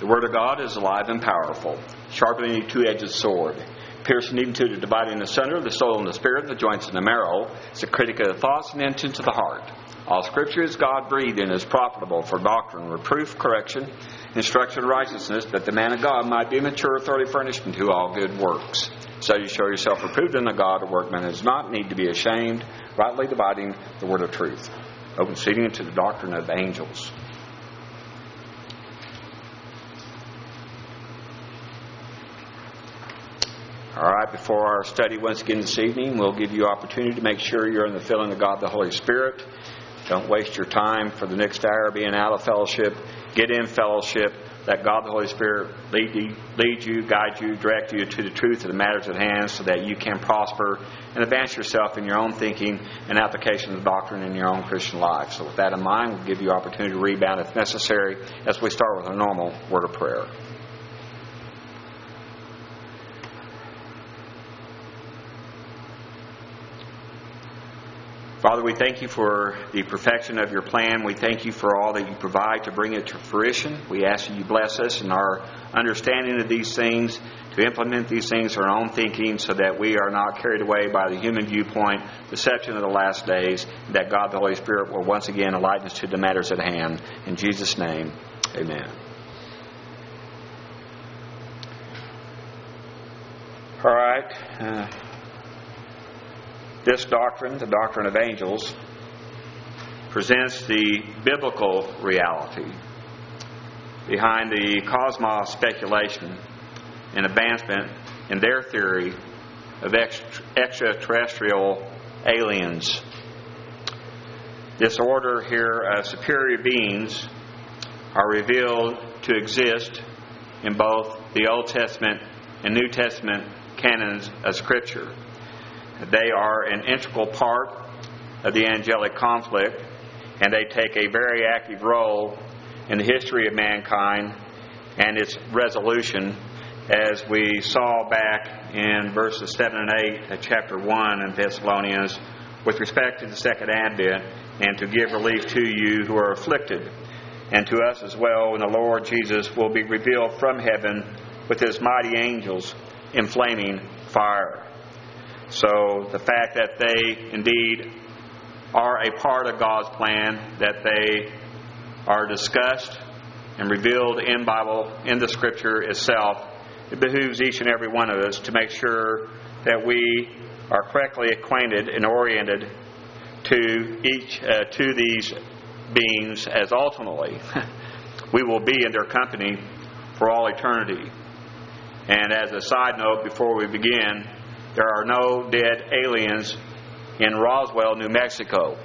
The Word of God is alive and powerful, sharper than any two-edged sword, piercing even to the dividing asunder of the soul and the spirit, the joints and the marrow. It's a critic of the thoughts and intents of the heart. All Scripture is God-breathed and is profitable for doctrine, reproof, correction, instruction in righteousness, that the man of God might be mature, thoroughly furnished unto all good works. So you show yourself approved unto God, a workman who does not need to be ashamed, rightly dividing the word of truth. Open seating into the doctrine of angels. All right, before our study once again this evening, we'll give you opportunity to make sure you're in the filling of God the Holy Spirit. Don't waste your time for the next hour being out of fellowship. Get in fellowship. Let God the Holy Spirit lead you, guide you, direct you to the truth of the matters at hand so that you can prosper and advance yourself in your own thinking and application of the doctrine in your own Christian life. So with that in mind, we'll give you opportunity to rebound if necessary as we start with a normal word of prayer. Father, we thank you for the perfection of your plan. We thank you for all that you provide to bring it to fruition. We ask that you bless us in our understanding of these things, to implement these things in our own thinking so that we are not carried away by the human viewpoint, deception of the last days, that God the Holy Spirit will once again enlighten us to the matters at hand. In Jesus' name, amen. All right. This doctrine, the doctrine of angels, presents the biblical reality behind the cosmos speculation and advancement in their theory of extraterrestrial aliens. This order here of superior beings are revealed to exist in both the Old Testament and New Testament canons of Scripture. They are an integral part of the angelic conflict, and they take a very active role in the history of mankind and its resolution, as we saw back in verses 7 and 8 of chapter 1 in Thessalonians with respect to the second advent, and to give relief to you who are afflicted, and to us as well when the Lord Jesus will be revealed from heaven with his mighty angels in flaming fire. So the fact that they indeed are a part of God's plan, that they are discussed and revealed in the Scripture itself, it behooves each and every one of us to make sure that we are correctly acquainted and oriented to these beings, as ultimately we will be in their company for all eternity. And as a side note, before we begin, there are no dead aliens in Roswell, New Mexico.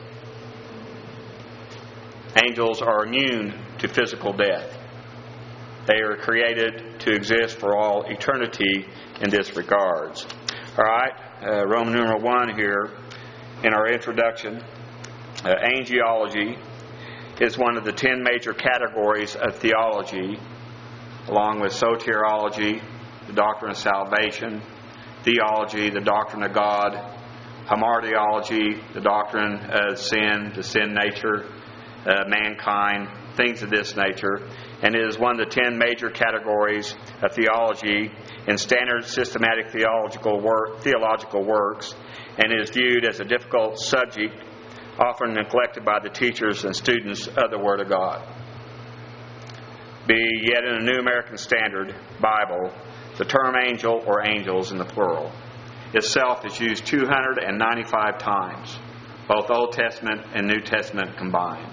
Angels are immune to physical death. They are created to exist for all eternity in this regards. All right, Roman numeral 1 here in our introduction. Angelology is one of the 10 major categories of theology, along with soteriology, the doctrine of salvation, theology, the doctrine of God, hamartiology, the doctrine of sin, the sin nature, mankind, things of this nature. And it is one of the 10 major categories of theology in standard systematic theological works, and is viewed as a difficult subject, often neglected by the teachers and students of the Word of God. Yet in the New American Standard Bible, the term angel, or angels in the plural, itself is used 295 times, both Old Testament and New Testament combined.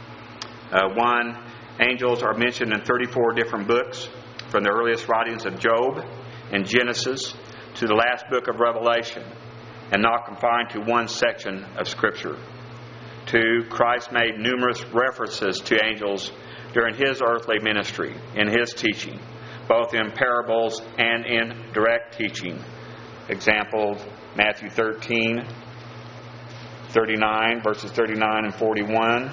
Angels are mentioned in 34 different books, from the earliest writings of Job and Genesis to the last book of Revelation, and not confined to one section of Scripture. 2, Christ made numerous references to angels during his earthly ministry, in his teaching, both in parables and in direct teaching. Example, Matthew 13, 39, verses 39 and 41.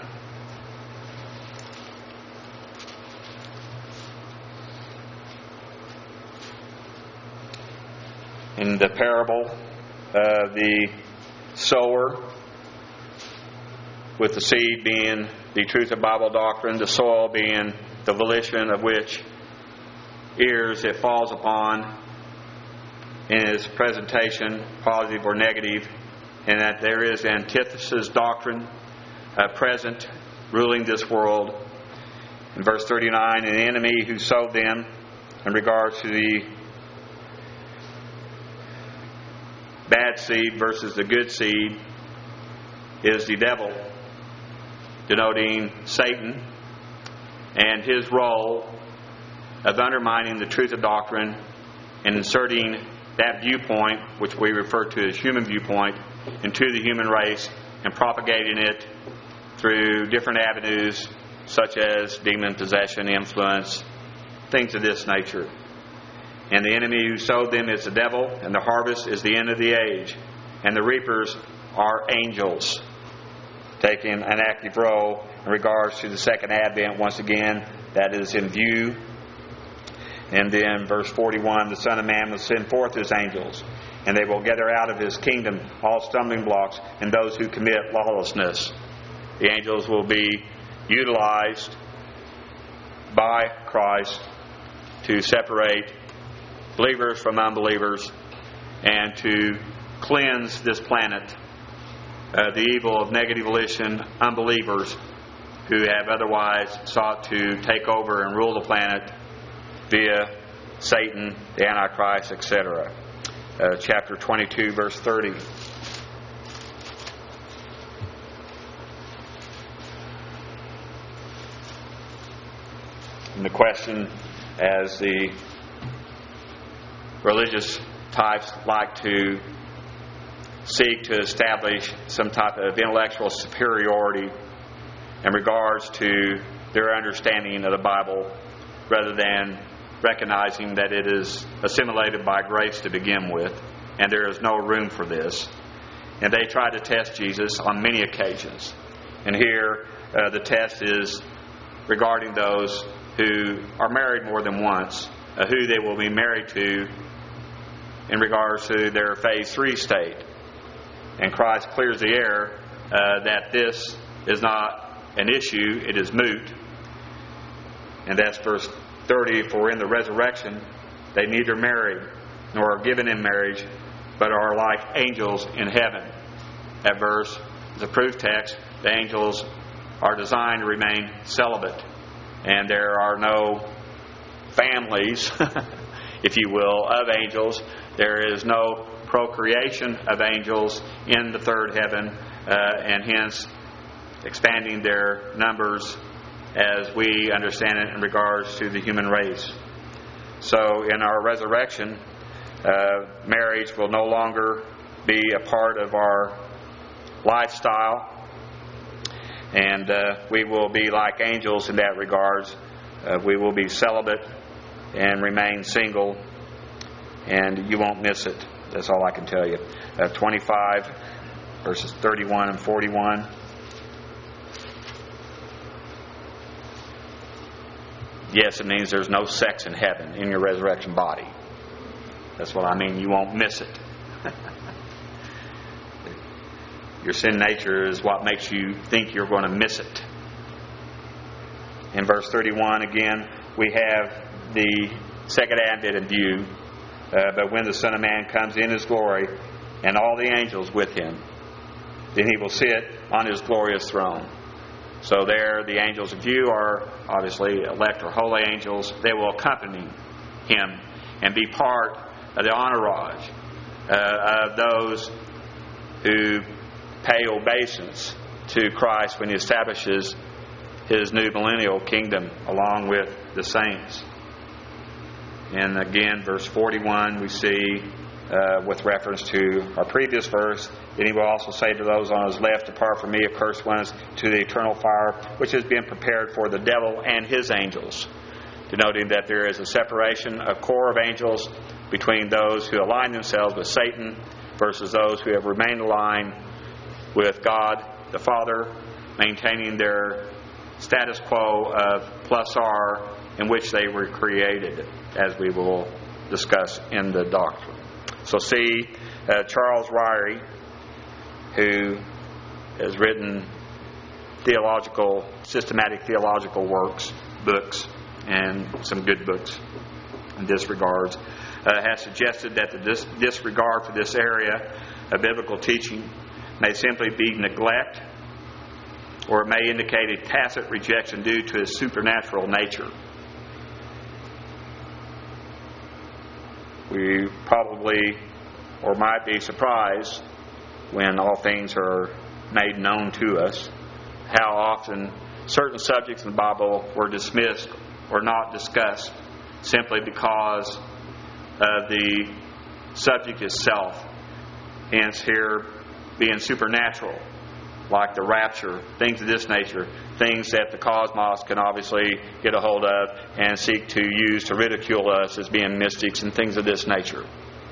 In the parable of the sower, with the seed being the truth of Bible doctrine, the soil being the volition of which ears it falls upon in its presentation, positive or negative, and that there is antithesis doctrine present ruling this world. In verse 39, an enemy who sowed them in regards to the bad seed versus the good seed is the devil, denoting Satan and his role of undermining the truth of doctrine and inserting that viewpoint, which we refer to as human viewpoint, into the human race and propagating it through different avenues such as demon possession, influence, things of this nature. And the enemy who sowed them is the devil, and the harvest is the end of the age. And the reapers are angels, taking an active role in regards to the second advent. Once again, that is in view. And then verse 41, the Son of Man will send forth his angels, and they will gather out of his kingdom all stumbling blocks and those who commit lawlessness. The angels will be utilized by Christ to separate believers from unbelievers and to cleanse this planet, the evil of negative volition unbelievers who have otherwise sought to take over and rule the planet via Satan, the Antichrist, etc. Chapter 22, verse 30. And the question, as the religious types like to seek to establish some type of intellectual superiority in regards to their understanding of the Bible, rather than recognizing that it is assimilated by grace to begin with, and there is no room for this. And they try to test Jesus on many occasions. And here the test is regarding those who are married more than once, who they will be married to in regards to their phase 3 state. And Christ clears the air that this is not an issue, it is moot. And that's verse 30, for in the resurrection they neither marry nor are given in marriage, but are like angels in heaven. That verse is a proof text. The angels are designed to remain celibate, and there are no families, if you will, of angels. There is no procreation of angels in the third heaven, and hence expanding their numbers as we understand it in regards to the human race. So in our resurrection, marriage will no longer be a part of our lifestyle, and we will be like angels in that regards. We will be celibate and remain single, and you won't miss it. That's all I can tell you. 25 verses 31 and 41. Yes, it means there's no sex in heaven in your resurrection body. That's what I mean. You won't miss it. Your sin nature is what makes you think you're going to miss it. In verse 31, again, we have the second advent in view. But when the Son of Man comes in his glory, and all the angels with him, then he will sit on his glorious throne. So there, the angels in view are obviously elect or holy angels. They will accompany him and be part of the entourage of those who pay obeisance to Christ when he establishes his new millennial kingdom along with the saints. And again, verse 41, we see with reference to our previous verse, then he will also say to those on his left, depart from me, accursed ones, to the eternal fire, which has been prepared for the devil and his angels. Denoting that there is a separation, a core of angels, between those who align themselves with Satan versus those who have remained aligned with God the Father, maintaining their status quo of plus R in which they were created, as we will discuss in the doctrine. So see, Charles Ryrie, who has written systematic theological books, and some good books. in this regard, has suggested that the disregard for this area of biblical teaching may simply be neglect, or it may indicate a tacit rejection due to its supernatural nature. We probably or might be surprised when all things are made known to us how often certain subjects in the Bible were dismissed or not discussed simply because of the subject itself, hence here being supernatural, like the rapture, things of this nature, things that the cosmos can obviously get a hold of and seek to use to ridicule us as being mystics and things of this nature.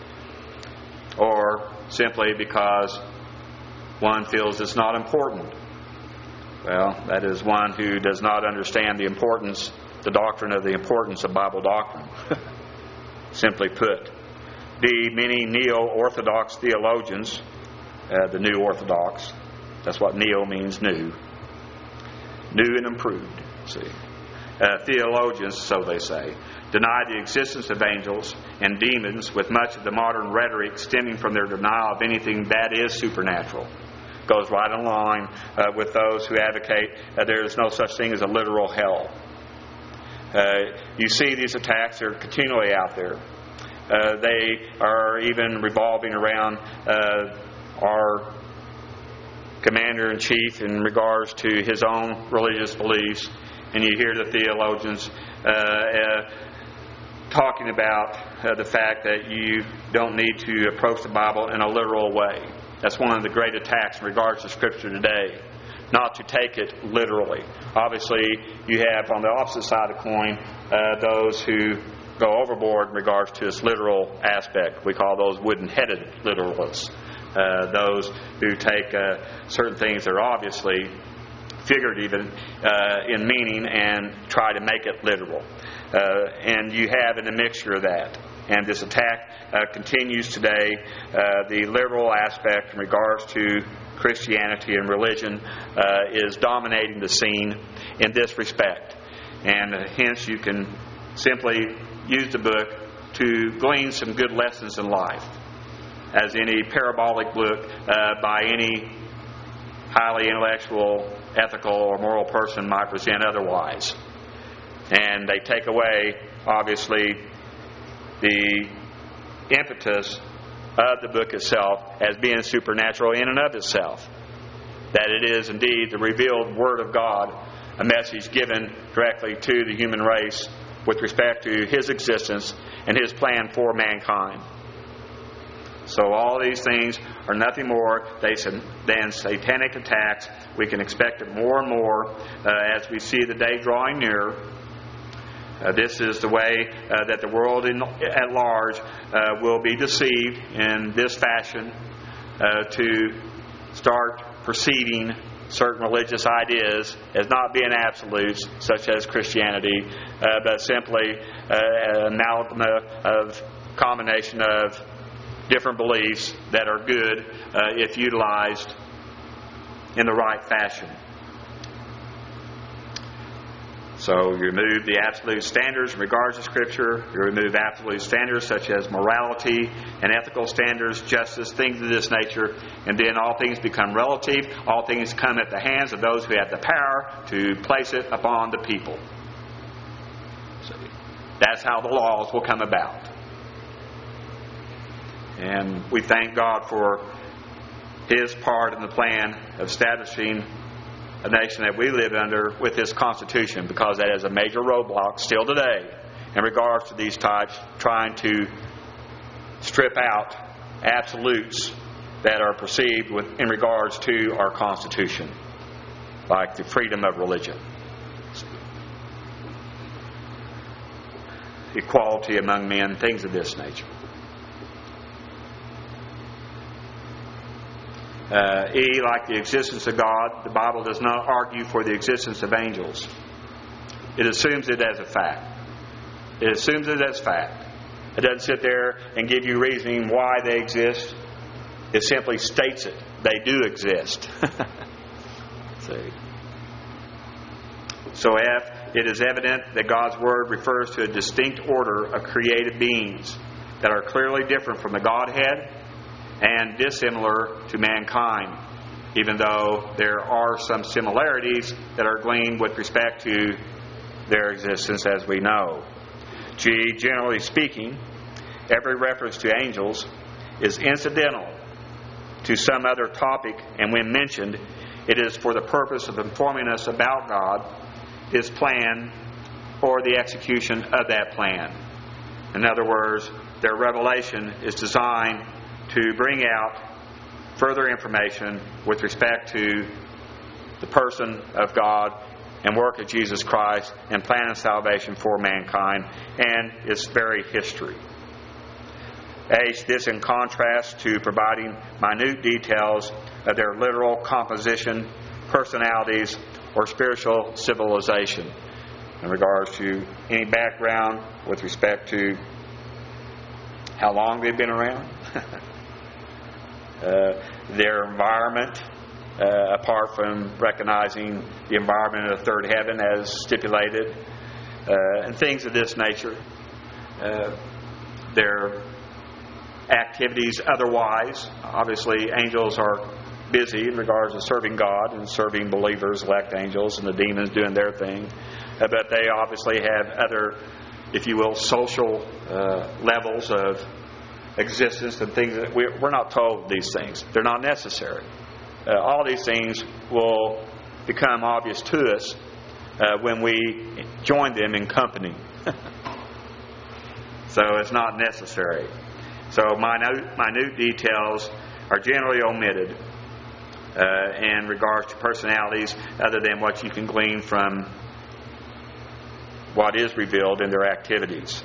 Or simply because one feels it's not important. Well, that is one who does not understand the doctrine of the importance of Bible doctrine. Simply put, the many neo-Orthodox theologians, the New Orthodox, that's what neo means, new and improved, theologians, so they say, deny the existence of angels and demons, with much of the modern rhetoric stemming from their denial of anything that is supernatural. Goes right in line with those who advocate there is no such thing as a literal hell. You see these attacks are continually out there. They are even revolving around our commander-in-chief in regards to his own religious beliefs, and you hear the theologians talking about the fact that you don't need to approach the Bible in a literal way. That's one of the great attacks in regards to Scripture today, not to take it literally. Obviously, you have on the opposite side of the coin those who go overboard in regards to its literal aspect. We call those wooden-headed literalists. Those who take certain things that are obviously figurative in meaning and try to make it literal. And you have in a mixture of that. And this attack continues today. The liberal aspect in regards to Christianity and religion is dominating the scene in this respect. And hence you can simply use the book to glean some good lessons in life, as any parabolic book by any highly intellectual, ethical, or moral person might present otherwise. And they take away, obviously, the impetus of the book itself as being supernatural in and of itself. That it is indeed the revealed Word of God, a message given directly to the human race with respect to His existence and His plan for mankind. So all these things are nothing more than satanic attacks. We can expect it more and more as we see the day drawing nearer. This is the way that the world at large will be deceived in this fashion to start perceiving certain religious ideas as not being absolutes, such as Christianity, but simply an amalgam of combination of different beliefs that are good if utilized in the right fashion. So you remove the absolute standards in regards to Scripture. You remove absolute standards such as morality and ethical standards, justice, things of this nature. And then all things become relative. All things come at the hands of those who have the power to place it upon the people. So that's how the laws will come about. And we thank God for His part in the plan of establishing a nation that we live under with this Constitution, because that is a major roadblock still today in regards to these types trying to strip out absolutes that are perceived in regards to our Constitution, like the freedom of religion, equality among men, things of this nature. Like the existence of God, the Bible does not argue for the existence of angels. It assumes it as a fact. It assumes it as fact. It doesn't sit there and give you reasoning why they exist. It simply states it. They do exist. See? So if it is evident that God's Word refers to a distinct order of created beings that are clearly different from the Godhead and dissimilar to mankind, even though there are some similarities that are gleaned with respect to their existence, as we know. Generally speaking, every reference to angels is incidental to some other topic, and when mentioned, it is for the purpose of informing us about God, His plan, or the execution of that plan. In other words, their revelation is designed to bring out further information with respect to the person of God and work of Jesus Christ and plan of salvation for mankind and its very history. This in contrast to providing minute details of their literal composition, personalities, or spiritual civilization in regards to any background with respect to how long they've been around, their environment, apart from recognizing the environment of the third heaven as stipulated, and things of this nature. Their activities otherwise. Obviously, angels are busy in regards to serving God and serving believers, elect angels, and the demons doing their thing. But they obviously have other, if you will, social levels of existence and things that we're not told these things. They're not necessary. All these things will become obvious to us when we join them in company. So it's not necessary. So minute details are generally omitted in regards to personalities other than what you can glean from what is revealed in their activities.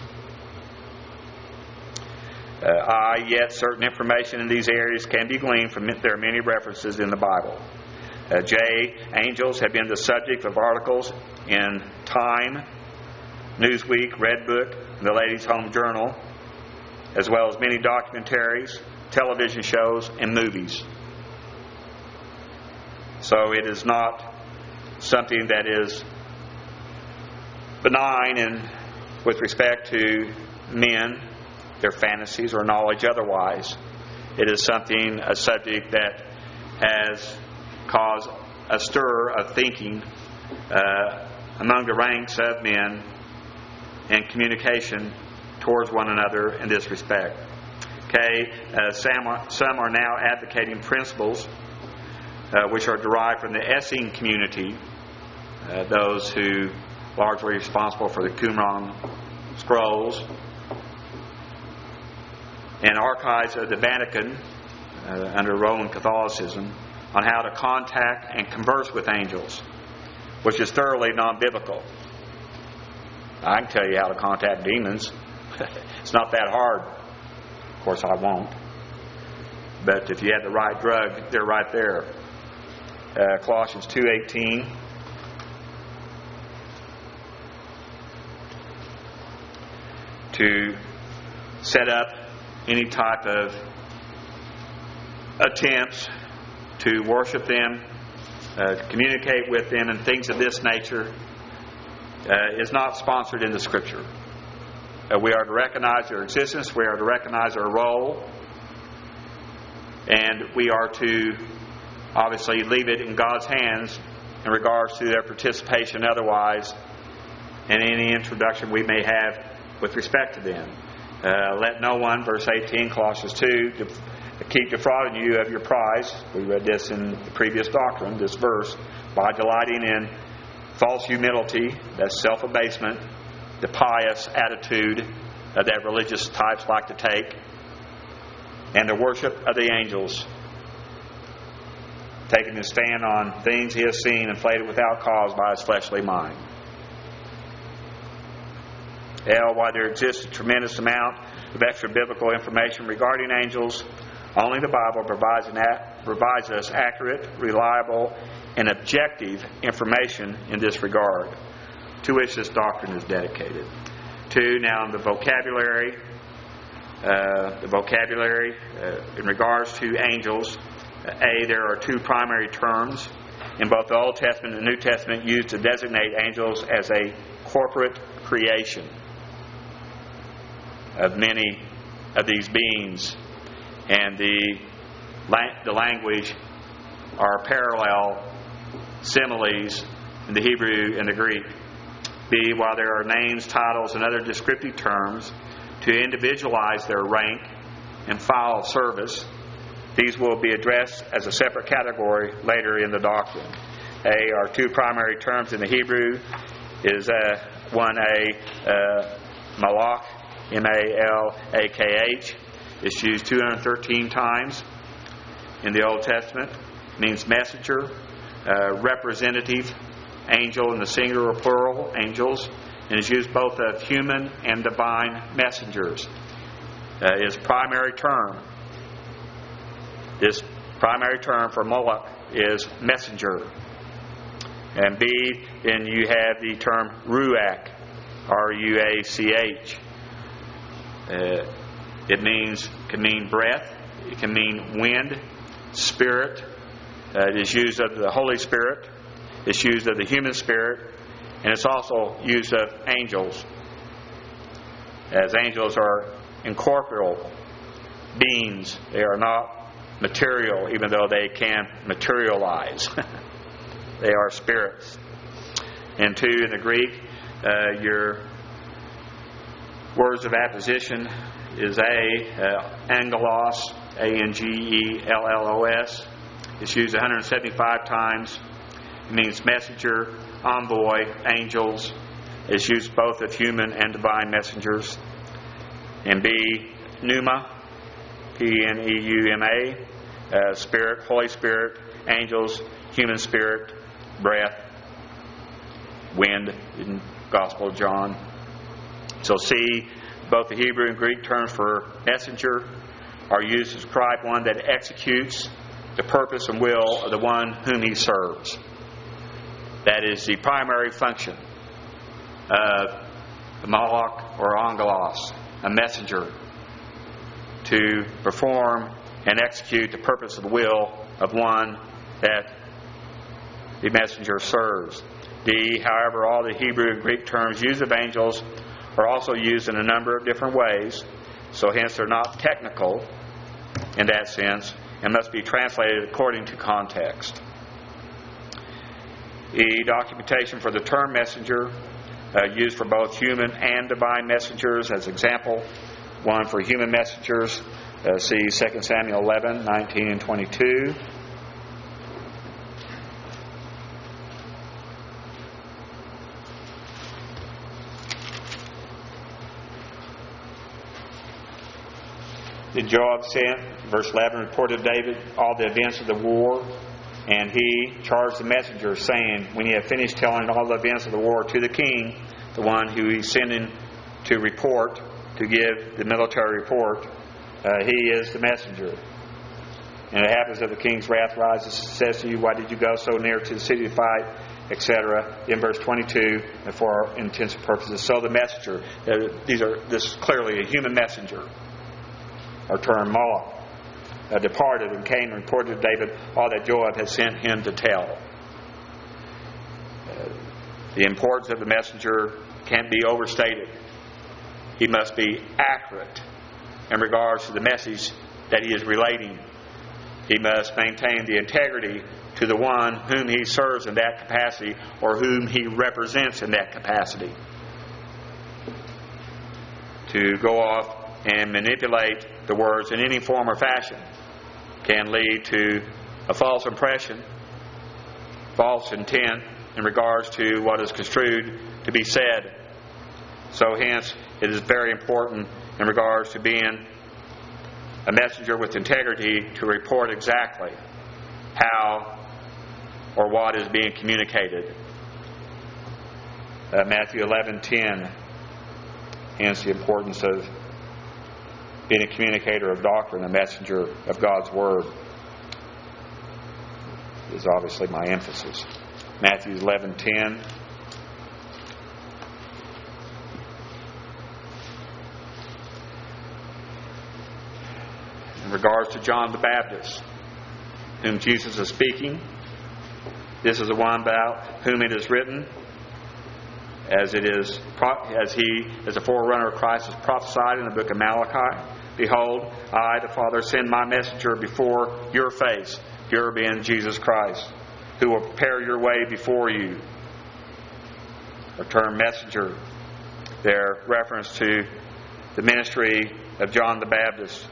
Yet certain information in these areas can be gleaned from their many references in the Bible. Angels have been the subject of articles in Time, Newsweek, Redbook, and the Ladies' Home Journal, as well as many documentaries, television shows, and movies. So it is not something that is benign in with respect to men, their fantasies or knowledge otherwise. It is a subject that has caused a stir of thinking among the ranks of men and communication towards one another in this respect. Some are now advocating principles which are derived from the Essene community, those who largely are responsible for the Qumran scrolls, and archives of the Vatican under Roman Catholicism on how to contact and converse with angels, which is thoroughly non-biblical. I can tell you how to contact demons. It's not that hard. Of course, I won't. But if you had the right drug, they're right there. Colossians 2:18. To set up any type of attempts to worship them, to communicate with them, and things of this nature is not sponsored in the Scripture. We are to recognize their existence. We are to recognize their role. And we are to obviously leave it in God's hands in regards to their participation otherwise and any introduction we may have with respect to them. Let no one, verse 18, Colossians 2, keep defrauding you of your prize. We read this in the previous doctrine, this verse, by delighting in false humility, that's self-abasement, the pious attitude that religious types like to take, and the worship of the angels, taking his stand on things he has seen inflated without cause by his fleshly mind. While there exists a tremendous amount of extra biblical information regarding angels, only the Bible provides us accurate, reliable, and objective information in this regard, to which this doctrine is dedicated. Now the vocabulary in regards to angels. There are two primary terms. in both the Old Testament and the New Testament used to designate angels as a corporate creation of many of these beings. And the language are parallel similes in the Hebrew and the Greek. B, while there are names, titles, and other descriptive terms to individualize their rank and file of service, these will be addressed as a separate category later in the doctrine. A are two primary terms in the Hebrew. Is one malach, M-A-L-A-K-H. It's used 213 times in the Old Testament. It means messenger, representative, angel in the singular or plural, angels, and is used both of human and divine messengers. Its primary term, this primary term for malach is messenger. And B, then you have the term ruach, R-U-A-C-H. It can mean breath, it can mean wind, spirit. It is used of the Holy Spirit. It's used of the human spirit, and it's also used of angels, as angels are incorporeal beings. They are not material, even though they can materialize. They are spirits. And two, in the Greek, your words of apposition is angelos, A-N-G-E-L-L-O-S. It's used 175 times. It means messenger, envoy, angels. It's used both of human and divine messengers. And B, pneuma, P-N-E-U-M-A, spirit, Holy Spirit, angels, human spirit, breath, wind in Gospel of John. So C, both the Hebrew and Greek terms for messenger are used to describe one that executes the purpose and will of the one whom he serves. That is the primary function of the malach or angelos, a messenger, to perform and execute the purpose of the will of one that the messenger serves. D, however, all the Hebrew and Greek terms used of angels are also used in a number of different ways, so hence they're not technical in that sense and must be translated according to context. E, documentation for the term messenger, used for both human and divine messengers. As example, one for human messengers, see 2 Samuel 11, 19 and 22. Then Joab sent, verse 11, reported David all the events of the war, and he charged the messenger, saying, when he had finished telling all the events of the war to the king, the one who he's sending to report, to give the military report, he is the messenger. And it happens that the king's wrath rises, says to you, why did you go so near to the city to fight, etc. In verse 22, and for our intents and purposes. So the messenger, this is clearly a human messenger, our term malach, departed and came and reported to David all that Joab had sent him to tell. The importance of the messenger can't be overstated. He must be accurate in regards to the message that he is relating. He must maintain the integrity to the one whom he serves in that capacity or whom he represents in that capacity. To go off and manipulate the words in any form or fashion can lead to a false impression, false intent in regards to what is construed to be said. So hence, it is very important in regards to being a messenger with integrity to report exactly how or what is being communicated. Matthew 11:10, hence the importance of being a communicator of doctrine, a messenger of God's Word, is obviously my emphasis. Matthew 11:10. In regards to John the Baptist, whom Jesus is speaking, This is the one about whom it is written, as a forerunner of Christ is prophesied in the book of Malachi. Behold, I, the Father, send my messenger before your face, your being Jesus Christ, who will prepare your way before you. The term messenger, their reference to the ministry of John the Baptist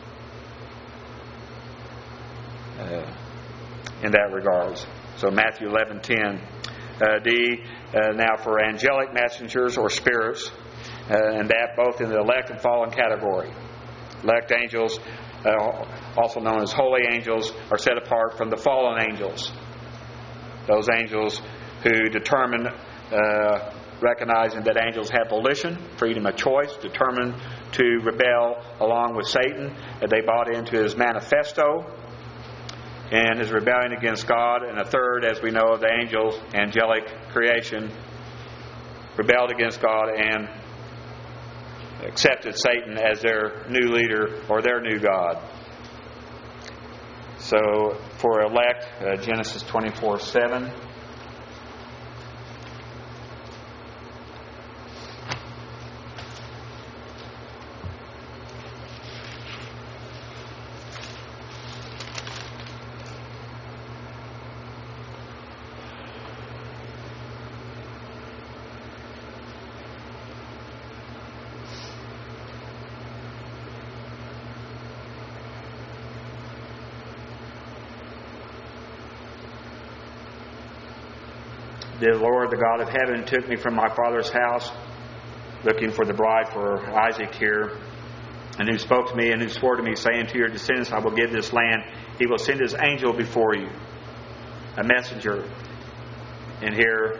in that regards. So Matthew 11:10. Now for angelic messengers or spirits, and that both in the elect and fallen category. Elect angels, also known as holy angels, are set apart from the fallen angels. Those angels who determine, recognizing that angels have volition, freedom of choice, determined to rebel along with Satan. They bought into his manifesto and his rebellion against God. And a third, as we know, of the angels, angelic creation, rebelled against God and accepted Satan as their new leader or their new God. So for elect, Genesis 24:7. The Lord, the God of heaven, took me from my father's house, looking for the bride for Isaac here, and who spoke to me and who swore to me, saying, to your descendants I will give this land. He will send his angel before you, a messenger. And here,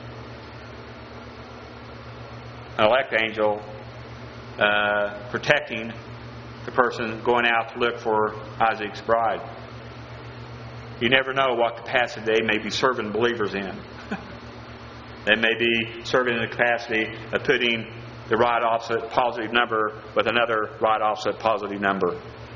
an elect angel protecting the person going out to look for Isaac's bride. You never know what capacity they may be serving believers in. They may be serving in the capacity of putting the right opposite positive number with another right opposite positive number.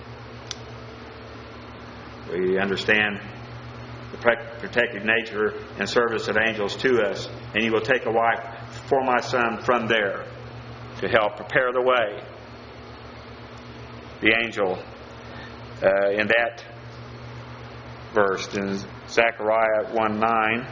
We understand the protective nature and service of angels to us. And you will take a wife for my son from there to help prepare the way. The angel in that verse in Zechariah 1:9.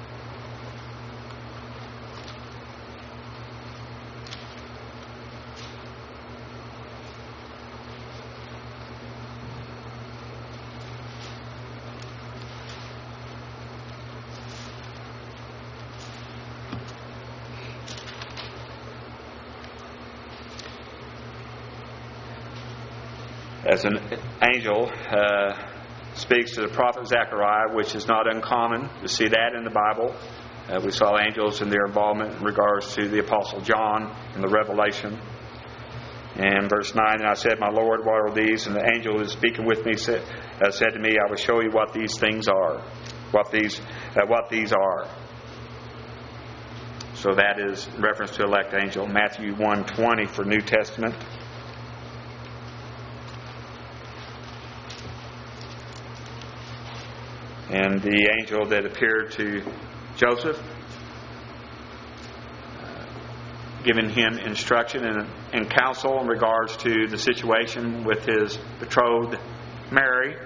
As an angel speaks to the prophet Zechariah, which is not uncommon to see that in the Bible. We saw angels in their involvement in regards to the Apostle John in the Revelation. And verse 9, and I said, my Lord, what are these? And the angel who is speaking with me said to me, I will show you what these things are. What these are. So that is in reference to elect angel. Matthew 1:20 for New Testament. And the angel that appeared to Joseph, giving him instruction and counsel in regards to the situation with his betrothed Mary.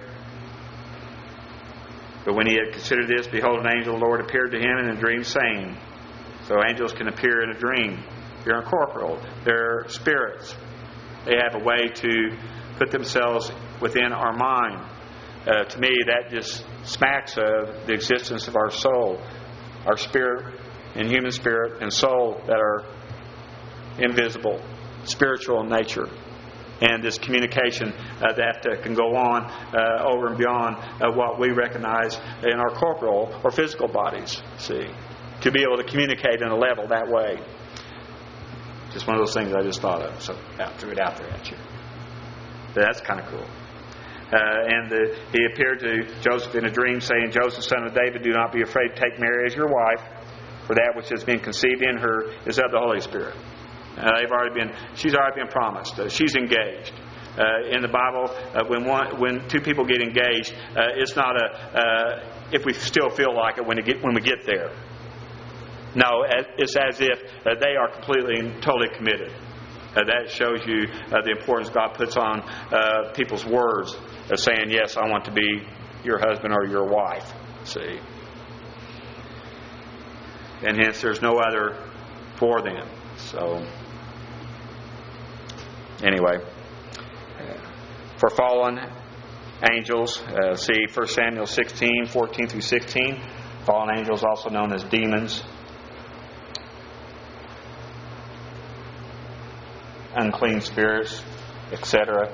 But when he had considered this, behold, an angel of the Lord appeared to him in a dream, saying, so angels can appear in a dream. They're incorporeal. They're spirits. They have a way to put themselves within our mind. To me, that just smacks of the existence of our soul, our spirit and human spirit and soul that are invisible, spiritual in nature. And this communication that can go on over and beyond what we recognize in our corporal or physical bodies. See, to be able to communicate in a level that way. Just one of those things I just thought of, so I threw it out there at you. But that's kind of cool. He appeared to Joseph in a dream, saying, Joseph, son of David, do not be afraid to take Mary as your wife, for that which has been conceived in her is of the Holy Spirit. She's already been promised. She's engaged. in the Bible, when two people get engaged, it's not if we still feel like it when we get there. No, it's as if they are completely and totally committed. That shows you the importance God puts on people's words of saying, yes, I want to be your husband or your wife. See? And hence there's no other for them. So, anyway, for fallen angels, see 1 Samuel 16, 14 through 16. Fallen angels, also known as demons. Unclean spirits, etc.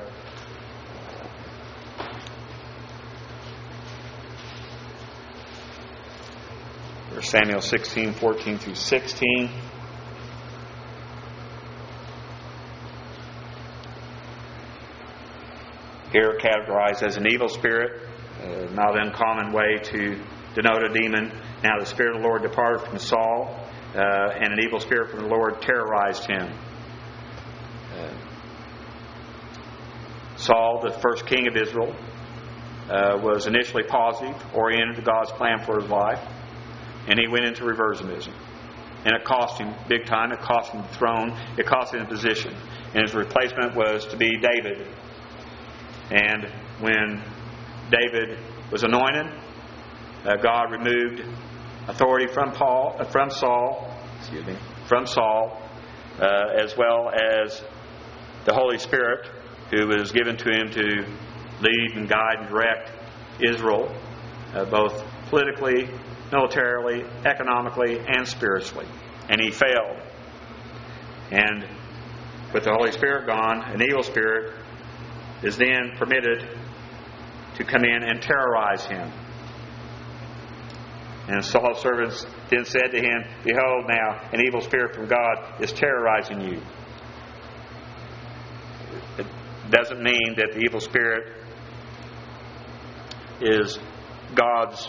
Samuel 16, 14 through 16. Here categorized as an evil spirit, not an uncommon way to denote a demon. Now the Spirit of the Lord departed from Saul, and an evil spirit from the Lord terrorized him. Saul, the first king of Israel, was initially positive, oriented to God's plan for his life, and he went into reversionism. And it cost him big time. It cost him the throne. It cost him the position. And his replacement was to be David. And when David was anointed, God removed authority from Saul, as well as the Holy Spirit, who was given to him to lead and guide and direct Israel, both politically, militarily, economically, and spiritually. And he failed. And with the Holy Spirit gone, an evil spirit is then permitted to come in and terrorize him. And Saul's servants then said to him, "Behold, now an evil spirit from God is terrorizing you." It doesn't mean that the evil spirit is God's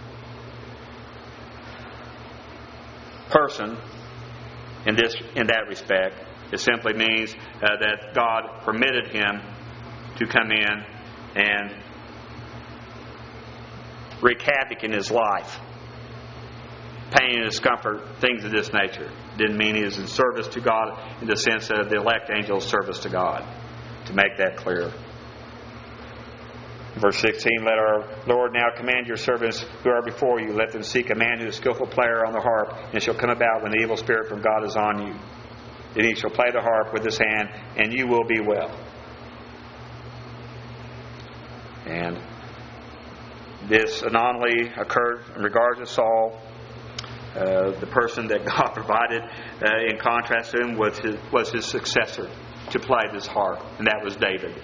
person in that respect. It simply means that God permitted him to come in and wreak havoc in his life, pain and discomfort, things of this nature. Didn't mean he was in service to God in the sense of the elect angel's service to God. To make that clear. Verse 16, "Let our Lord now command your servants who are before you, let them seek a man who is a skillful player on the harp, and it shall come about when the evil spirit from God is on you. Then he shall play the harp with his hand, and you will be well." And this anomaly occurred in regards to Saul. The person that God provided, in contrast to him, was his successor to play this harp, and that was David.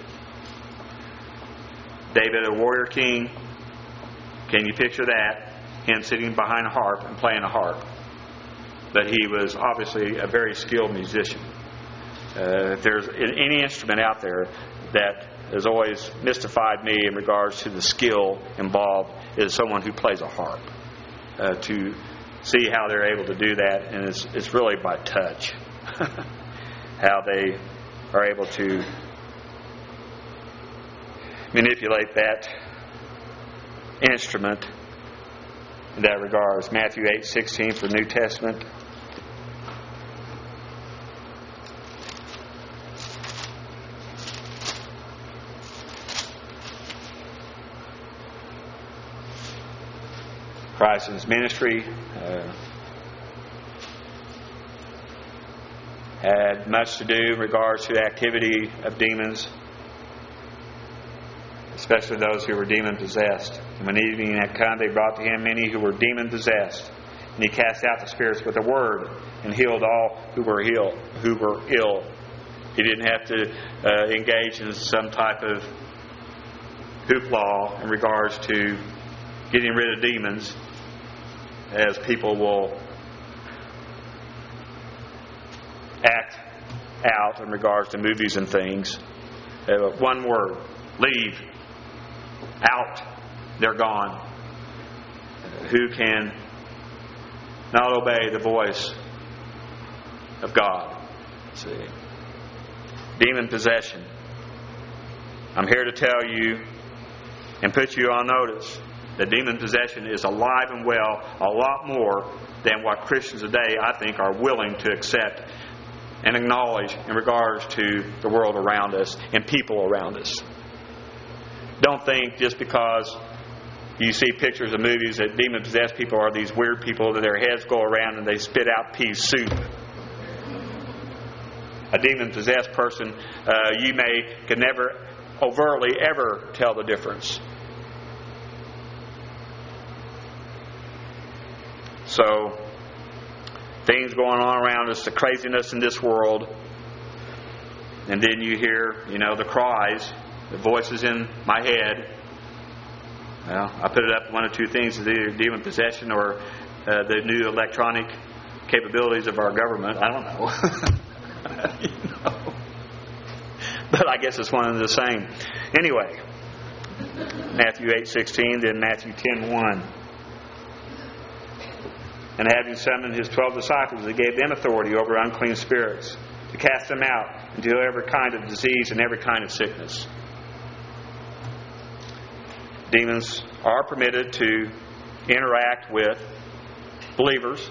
David, a warrior king. Can you picture that? Him sitting behind a harp and playing a harp. But he was obviously a very skilled musician. If there's any instrument out there that has always mystified me in regards to the skill involved, is someone who plays a harp. To see how they're able to do that, and it's really by touch. How they are able to manipulate that instrument in that regards. Matthew 8:16 for New Testament. Christ in his ministry had much to do in regards to the activity of demons, especially those who were demon-possessed. And when evening had come, they brought to him many who were demon-possessed. And he cast out the spirits with a word and healed all who were ill. He didn't have to engage in some type of hoopla in regards to getting rid of demons, as people will act out in regards to movies and things. One word, leave, out, they're gone. Who can not obey the voice of God? See, demon possession. I'm here to tell you and put you on notice that demon possession is alive and well a lot more than what Christians today, I think, are willing to accept and acknowledge in regards to the world around us and people around us. Don't think just because you see pictures of movies that demon-possessed people are these weird people that their heads go around and they spit out pea soup. A demon-possessed person, can never overtly ever tell the difference. So, things going on around us, the craziness in this world, and then you hear, the cries, the voices in my head. Well, I put it up one of two things: either demon possession or the new electronic capabilities of our government. I don't know. But I guess it's one and the same. Anyway, Matthew 8:16, then Matthew 10:1. And having summoned his 12 disciples, he gave them authority over unclean spirits, to cast them out into every kind of disease and every kind of sickness. Demons are permitted to interact with believers.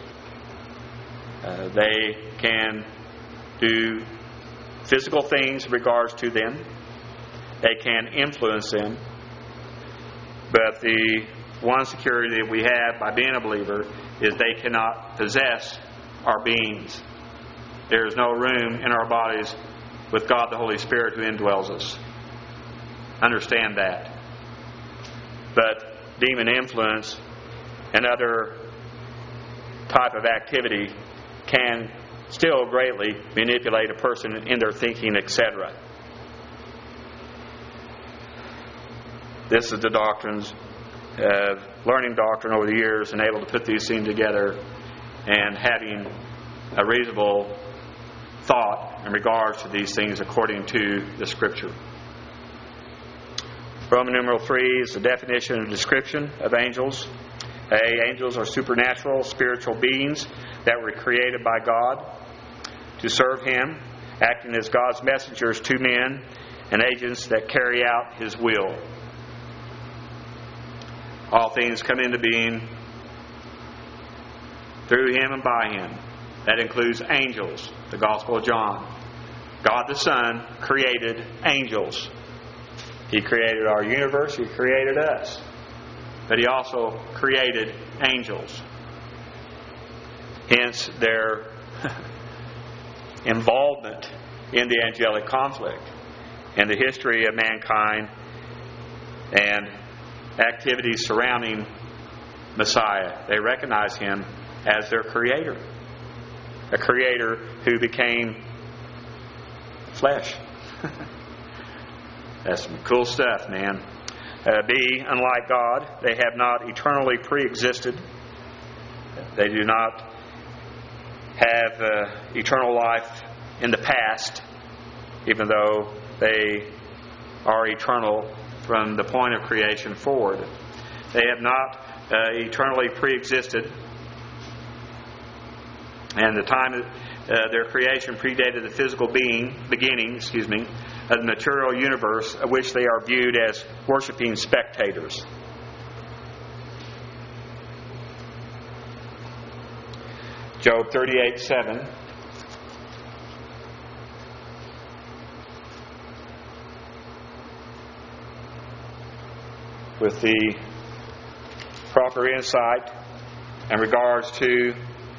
They can do physical things in regards to them. They can influence them. But the one security that we have by being a believer is they cannot possess our beings. There is no room in our bodies with God the Holy Spirit who indwells us. Understand that. But demon influence and other type of activity can still greatly manipulate a person in their thinking, etc. This is the doctrines of learning doctrine over the years and able to put these things together and having a reasonable thought in regards to these things according to the Scripture. Roman numeral 3 is the definition and description of angels. Angels are supernatural, spiritual beings that were created by God to serve Him, acting as God's messengers to men and agents that carry out His will. All things come into being through Him and by Him. That includes angels, the Gospel of John. God the Son created angels. He created our universe. He created us. But He also created angels. Hence their involvement in the angelic conflict and the history of mankind and activities surrounding Messiah. They recognize Him as their creator. A creator who became flesh. That's some cool stuff, man. B, unlike God, they have not eternally pre-existed. They do not have eternal life in the past, even though they are eternal from the point of creation forward. They have not eternally pre-existed, and the time their creation predated the physical beginning of the material universe, of which they are viewed as worshiping spectators. Job 38:7. With the proper insight in regards to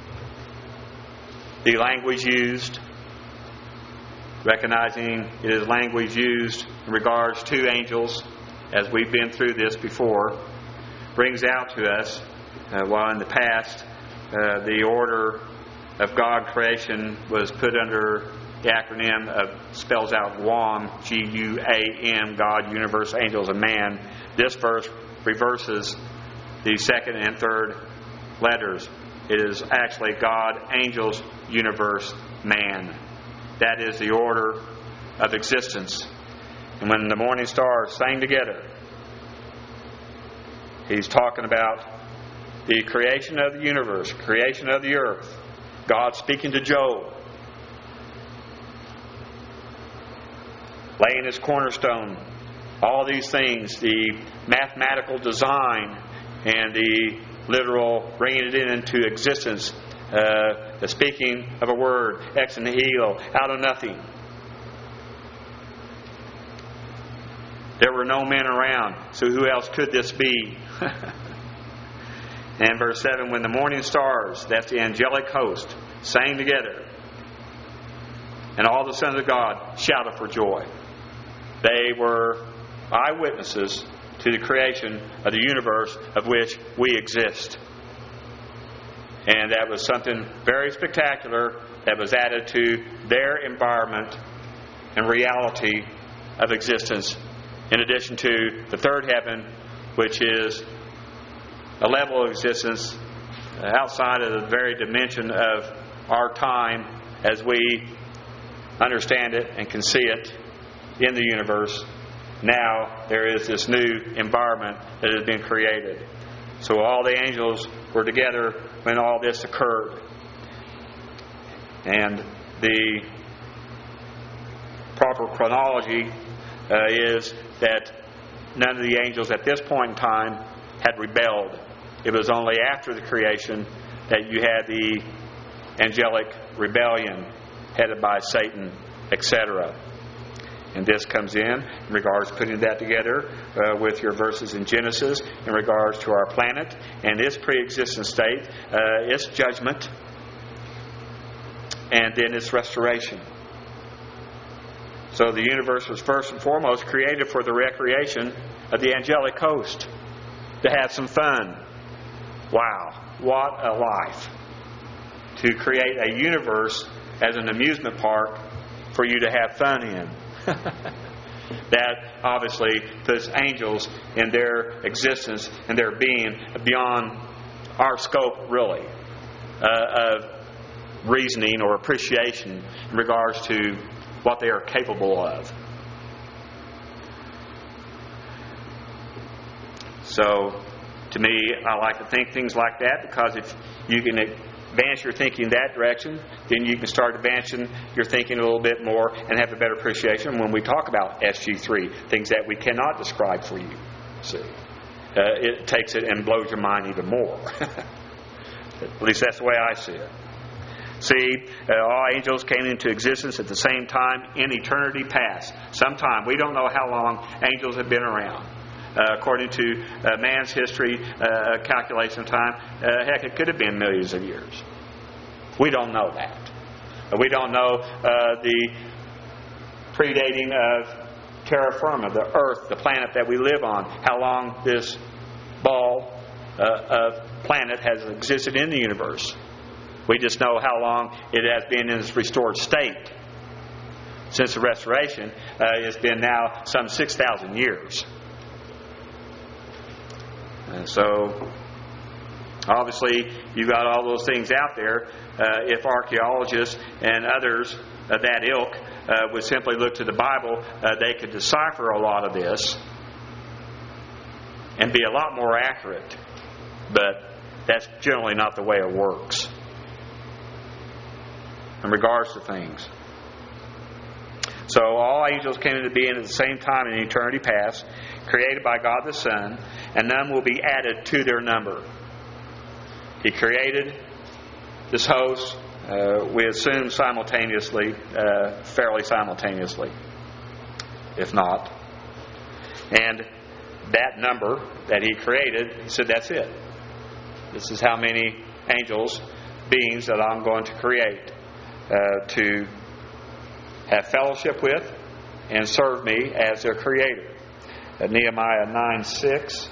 the language used, recognizing it is language used in regards to angels, as we've been through this before, brings out to us, while in the past the order of God creation was put under the acronym of, spells out GUAM, G-U-A-M, God, universe, angels, and man. This verse reverses the second and third letters. It is actually God, angels, universe, man. That is the order of existence. And when the morning stars sang together, He's talking about the creation of the universe, creation of the earth. God speaking to Job, laying His cornerstone All these things, the mathematical design and the literal bringing it into existence, the speaking of a word, ex nihilo, out of nothing. There were no men around, so who else could this be? And verse 7, when the morning stars, that's the angelic host, sang together, and all the sons of God shouted for joy. They were eyewitnesses to the creation of the universe of which we exist. And that was something very spectacular that was added to their environment and reality of existence, in addition to the third heaven, which is a level of existence outside of the very dimension of our time as we understand it and can see it in the universe. Now there is this new environment that has been created. So all the angels were together when all this occurred. And the proper chronology is that none of the angels at this point in time had rebelled. It was only after the creation that you had the angelic rebellion headed by Satan, etc. And this comes in regards to putting that together with your verses in Genesis in regards to our planet and its pre-existent state, its judgment, and then its restoration. So the universe was first and foremost created for the recreation of the angelic host, to have some fun. Wow, what a life! To create a universe as an amusement park for you to have fun in. That obviously puts angels in their existence and their being beyond our scope, really, of reasoning or appreciation in regards to what they are capable of. So, to me, I like to think things like that, because if you can advance your thinking in that direction, then you can start advancing your thinking a little bit more and have a better appreciation when we talk about SG3, things that we cannot describe for you. See, it takes it and blows your mind even more. At least that's the way I see it. See, all angels came into existence at the same time in eternity past. Sometime, we don't know how long angels have been around. According to man's history, calculation of time, heck, it could have been millions of years. We don't know that. We don't know the predating of terra firma, the earth, the planet that we live on, how long this ball of planet has existed in the universe. We just know how long it has been in its restored state. Since the restoration, it's been now some 6,000 years. And so, obviously, you've got all those things out there. If archaeologists and others of that ilk would simply look to the Bible, they could decipher a lot of this and be a lot more accurate. But that's generally not the way it works in regards to things. So all angels came into being at the same time in eternity past, created by God the Son, and none will be added to their number. He created this host, we assume simultaneously, fairly simultaneously, if not. And that number that He created, He said, that's it. This is how many angels, beings that I'm going to create to have fellowship with and serve me as their creator. Nehemiah 9:6.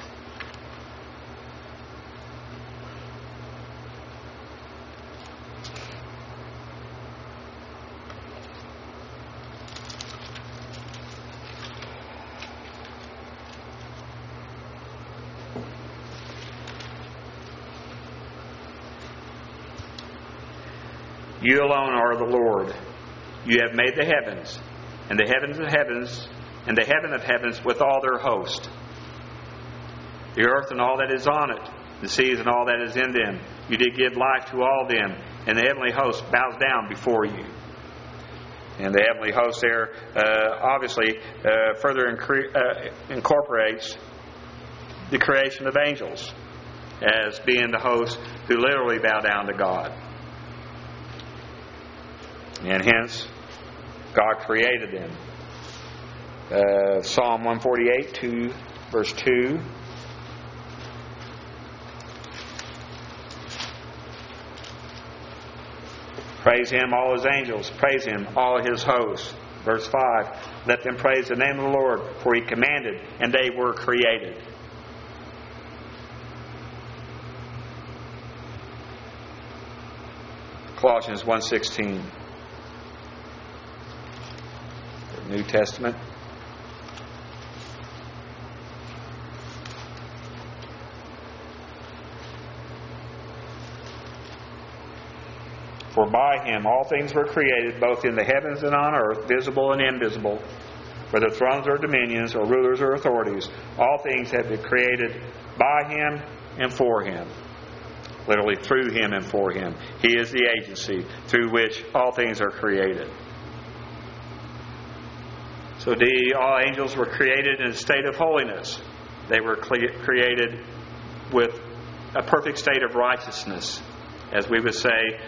You alone are the Lord. You have made the heavens, and the heavens of heavens, and the heaven of heavens with all their host. The earth and all that is on it, the seas and all that is in them. You did give life to all them, and the heavenly host bows down before you. And the heavenly host there obviously further incorporates the creation of angels as being the host who literally bow down to God. And hence, God created them. Psalm 148, verse 2. Praise Him, all His angels. Praise Him, all His hosts. Verse 5. Let them praise the name of the Lord, for He commanded, and they were created. Colossians 1:16. The New Testament. For by Him all things were created, both in the heavens and on earth, visible and invisible, whether thrones or dominions or rulers or authorities. All things have been created by Him and for Him. Literally through Him and for Him. He is the agency through which all things are created. So all angels were created in a state of holiness. They were created with a perfect state of righteousness. As we would say,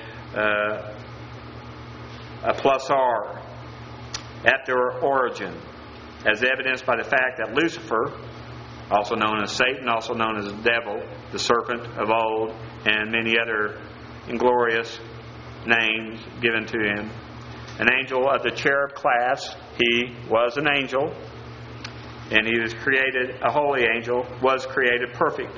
a plus R at their origin, as evidenced by the fact that Lucifer, also known as Satan, also known as the devil, the serpent of old, and many other inglorious names given to him, an angel of the cherub class, he was an angel, and he was created, a holy angel, was created perfect.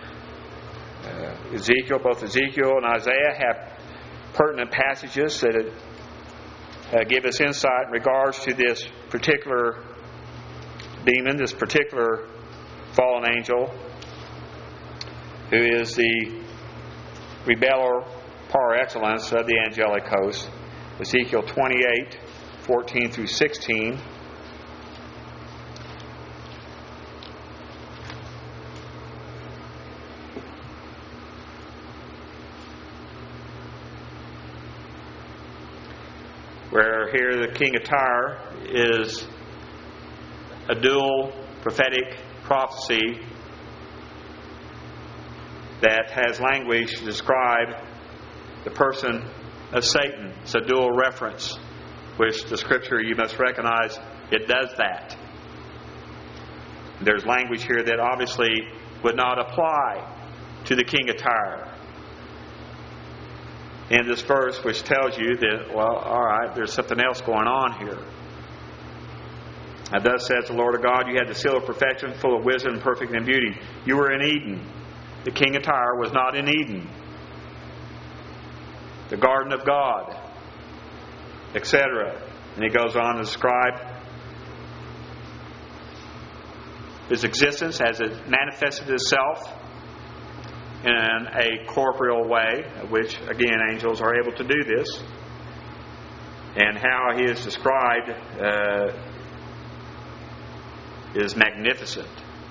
Both Ezekiel and Isaiah have pertinent passages that give us insight in regards to this particular demon, this particular fallen angel, who is the rebeller par excellence of the angelic host. Ezekiel 28, 14 through 16. Where here the king of Tyre is a dual prophetic prophecy that has language to describe the person of Satan. It's a dual reference, which the Scripture, you must recognize, it does that. There's language here that obviously would not apply to the king of Tyre. In this verse, which tells you that, well, all right, there's something else going on here. And thus says the Lord of God, you had the seal of perfection, full of wisdom, perfect in beauty. You were in Eden. The king of Tyre was not in Eden. The garden of God, etc. And he goes on to describe his existence as it manifested itself in a corporeal way, which, again, angels are able to do this, and how he is described is magnificent.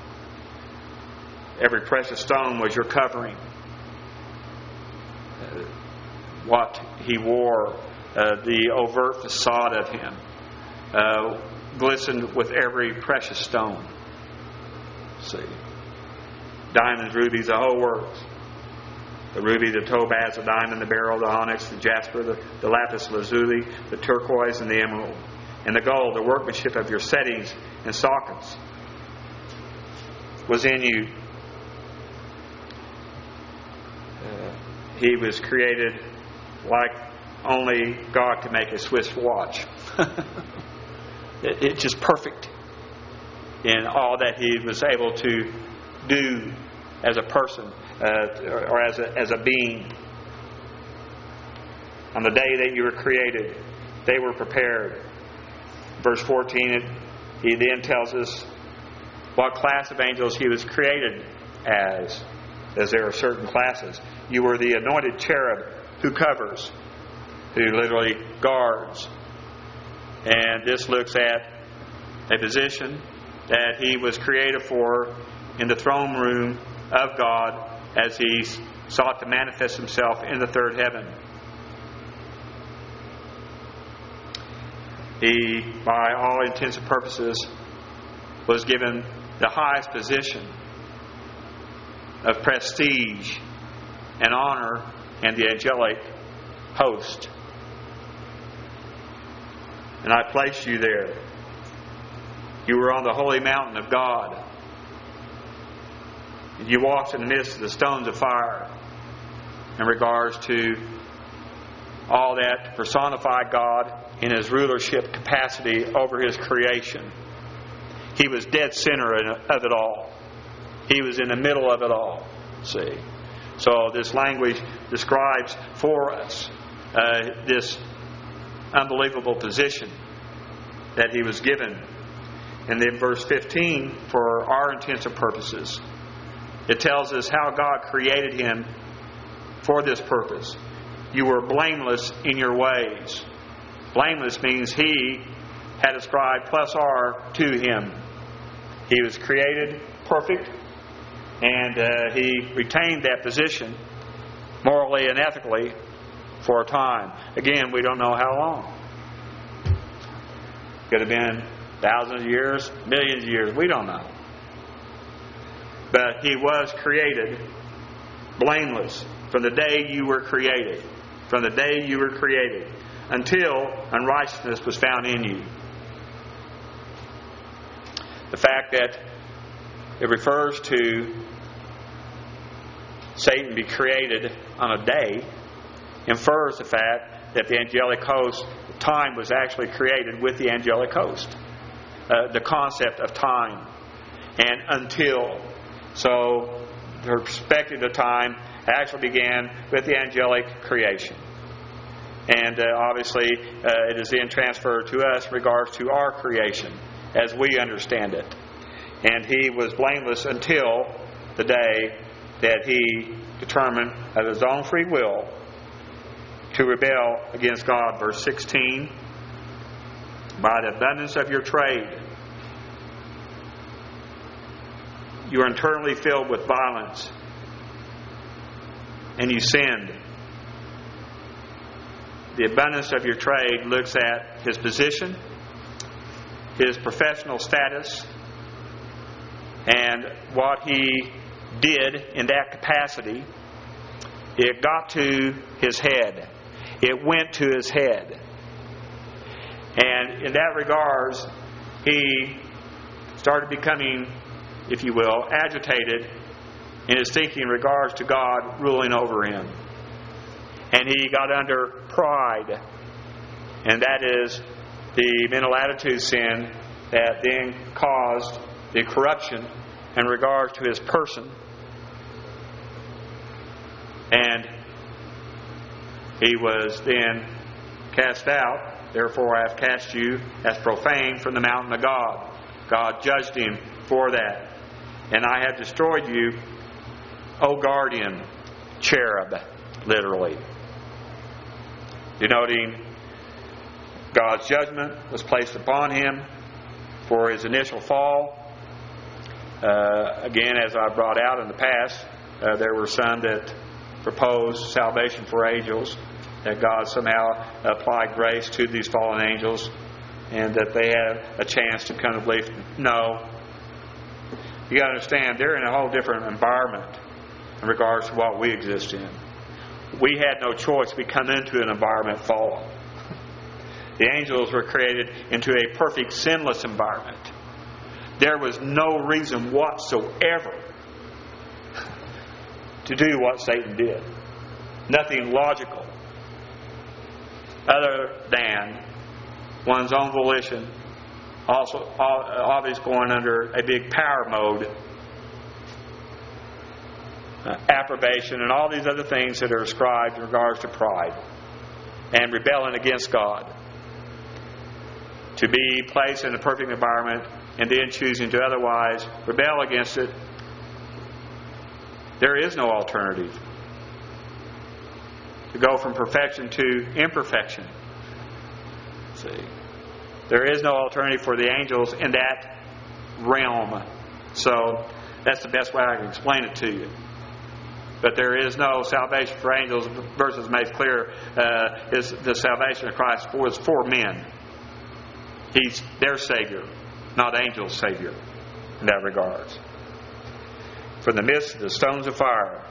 Every precious stone was your covering. What he wore, the overt facade of him, glistened with every precious stone. See, diamonds, rubies, the whole works. The ruby, the topaz, the diamond, the beryl, the onyx, the jasper, the lapis lazuli, the turquoise, and the emerald. And the gold, the workmanship of your settings and sockets, was in you. He was created like only God could make a Swiss watch. It's just perfect in all that he was able to do as a person or as a being. On the day that you were created, they were prepared. Verse 14, he then tells us what class of angels he was created as there are certain classes. You were the anointed cherub who covers, who literally guards. And this looks at a position that he was created for in the throne room of God as he sought to manifest himself in the third heaven. He, by all intents and purposes, was given the highest position of prestige and honor in the angelic host. And I placed you there. You were on the holy mountain of God. You walked in the midst of the stones of fire in regards to all that to personify God in His rulership capacity over His creation. He was dead center of it all. He was in the middle of it all. See? So this language describes for us this unbelievable position that He was given. And then verse 15, for our intents and purposes, it tells us how God created Him for this purpose. You were blameless in your ways. Blameless means He had ascribed plus R to Him. He was created perfect, and He retained that position morally and ethically for a time. Again, we don't know how long. Could have been thousands of years, millions of years. We don't know. But He was created blameless from the day you were created. From the day you were created until unrighteousness was found in you. The fact that it refers to Satan be created on a day infers the fact that the angelic host, time was actually created with the angelic host. The concept of time and until. So the perspective of time actually began with the angelic creation. And obviously it is then transferred to us in regards to our creation as we understand it. And He was blameless until the day that He determined of His own free will to rebel against God. Verse 16, by the abundance of your trade, you are internally filled with violence, and you sinned. The abundance of your trade looks at His position, His professional status, and what He did in that capacity. It got to His head. It went to His head. And in that regards, He started becoming, if you will, agitated in his thinking in regards to God ruling over him. And he got under pride. And that is the mental attitude sin that then caused the corruption in regards to his person. And he was then cast out. Therefore I have cast you as profane from the mountain of God. God judged him for that. And I have destroyed you, O guardian cherub, literally. Denoting God's judgment was placed upon him for his initial fall. Again, as I brought out in the past, there were some that proposed salvation for angels, that God somehow applied grace to these fallen angels, and that they had a chance to come to belief. No. You got to understand, they're in a whole different environment in regards to what we exist in. We had no choice. We come into an environment fallen. The angels were created into a perfect, sinless environment. There was no reason whatsoever to do what Satan did. Nothing logical other than one's own volition, also obviously going under a big power mode, approbation, and all these other things that are ascribed in regards to pride and rebelling against God. To be placed in a perfect environment and then choosing to otherwise rebel against it, there is no alternative. To go from perfection to imperfection. See, there is no alternative for the angels in that realm. So that's the best way I can explain it to you. But there is no salvation for angels. Verses makes clear is the salvation of Christ was for men. He's their Savior, not angels' Savior in that regards. From the midst of the stones of fire,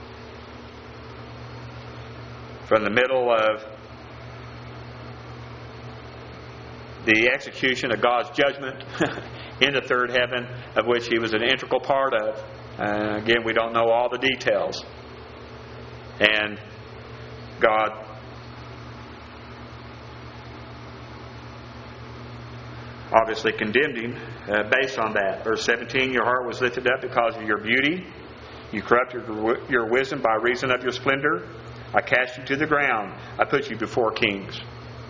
from the middle of the execution of God's judgment into third heaven, of which He was an integral part of. Again, we don't know all the details. And God obviously condemned him based on that. Verse 17, your heart was lifted up because of your beauty. You corrupted your wisdom by reason of your splendor. I cast you to the ground. I put you before kings.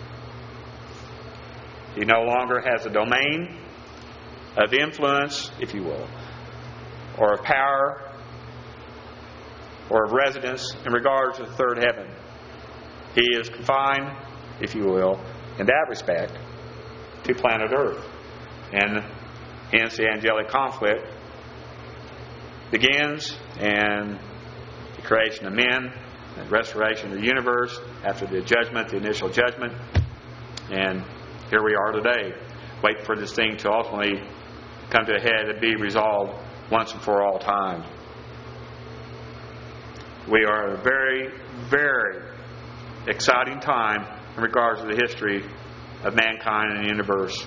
He no longer has a domain of influence, if you will, or of power, or of residence in regards to the third heaven. He is confined, if you will, in that respect, to planet Earth. And hence the angelic conflict begins, and the creation of men, the restoration of the universe after the judgment, the initial judgment. And here we are today, waiting for this thing to ultimately come to a head and be resolved once and for all time. We are at a very, very exciting time in regards to the history of mankind and the universe.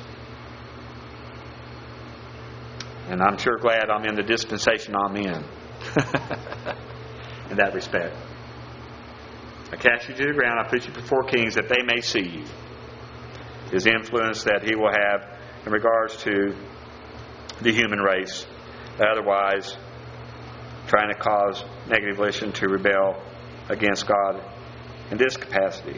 And I'm sure glad I'm in the dispensation I'm in. In that respect. I cast you to the ground, I put you before kings that they may see His influence that He will have in regards to the human race. Otherwise, trying to cause negative volition to rebel against God in this capacity.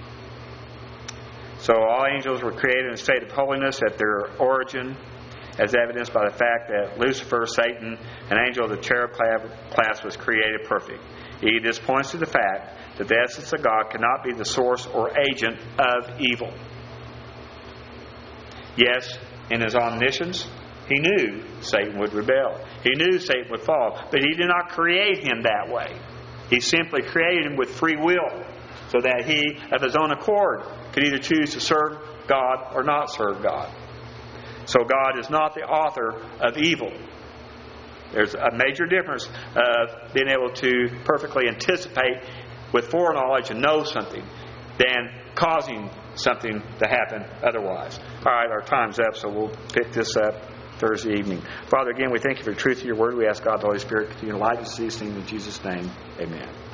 So all angels were created in a state of holiness at their origin, as evidenced by the fact that Lucifer, Satan, an angel of the cherub class, was created perfect. This points to the fact that the essence of God cannot be the source or agent of evil. Yes, in His omniscience, He knew Satan would rebel. He knew Satan would fall. But He did not create him that way. He simply created him with free will, so that he, of his own accord, could either choose to serve God or not serve God. So God is not the author of evil. There's a major difference of being able to perfectly anticipate with foreknowledge and know something than causing something to happen otherwise. All right, our time's up, so we'll pick this up Thursday evening. Father, again, we thank You for the truth of Your word. We ask God, the Holy Spirit, continue to enlighten us these things in Jesus' name. Amen.